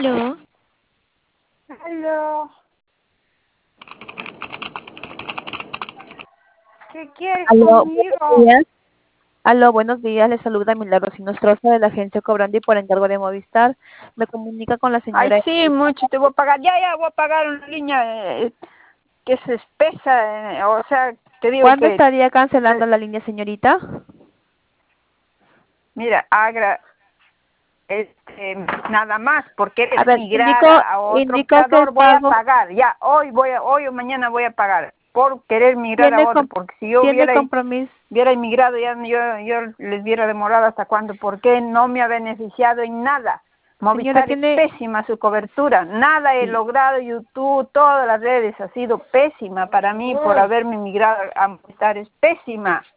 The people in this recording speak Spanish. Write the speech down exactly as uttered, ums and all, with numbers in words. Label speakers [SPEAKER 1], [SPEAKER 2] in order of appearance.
[SPEAKER 1] Aló.
[SPEAKER 2] Aló. ¿Qué quieres
[SPEAKER 3] Aló,
[SPEAKER 2] conmigo?
[SPEAKER 3] buenos días. Aló, buenos días. Le saluda Milagros Sinostroza de la agencia Cobrandi por encargo de Movistar. Me comunica con la
[SPEAKER 2] Ay,
[SPEAKER 3] señora.
[SPEAKER 2] sí, mucho te voy a pagar. Ya, ya, voy a pagar una línea eh, que se espesa. Eh, o sea, te digo
[SPEAKER 3] ¿Cuándo
[SPEAKER 2] que...
[SPEAKER 3] estaría cancelando la línea, señorita?
[SPEAKER 2] Mira, Agra, este, nada más, porque
[SPEAKER 3] A
[SPEAKER 2] eres
[SPEAKER 3] ver,
[SPEAKER 2] migrar
[SPEAKER 3] indicó,
[SPEAKER 2] a otro
[SPEAKER 3] indicó que el
[SPEAKER 2] operador, voy a
[SPEAKER 3] pago
[SPEAKER 2] pagar. Ya, hoy voy a, hoy o mañana voy a pagar. Por querer migrar a
[SPEAKER 3] tiene,
[SPEAKER 2] otro,
[SPEAKER 3] com-
[SPEAKER 2] porque si yo
[SPEAKER 3] tiene
[SPEAKER 2] hubiera...
[SPEAKER 3] compromiso.
[SPEAKER 2] hubiera inmigrado, ya yo, yo les hubiera demorado hasta cuándo, porque no me ha beneficiado en nada.
[SPEAKER 3] Señora,
[SPEAKER 2] Movistar es
[SPEAKER 3] tiene...
[SPEAKER 2] pésima su cobertura, nada he logrado, YouTube, todas las redes ha sido pésima para mí por haberme migrado a Movistar, es pésima.